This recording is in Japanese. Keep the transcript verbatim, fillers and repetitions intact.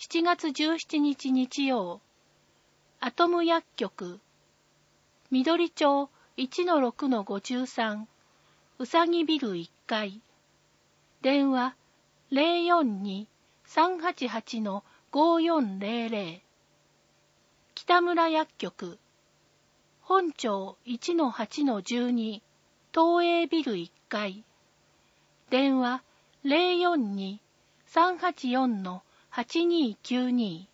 しちがつじゅうしちにち日曜、アトム薬局、緑町 いちのろくのごじゅうさん、うさぎビルいっかい、電話 ゼロよんに さんはちはち ごよんゼロゼロ、北村薬局、本町 いちのはちのじゅうに、東映ビルいっかい、電話 ゼロよんに さんはちよん はちにーきゅうにー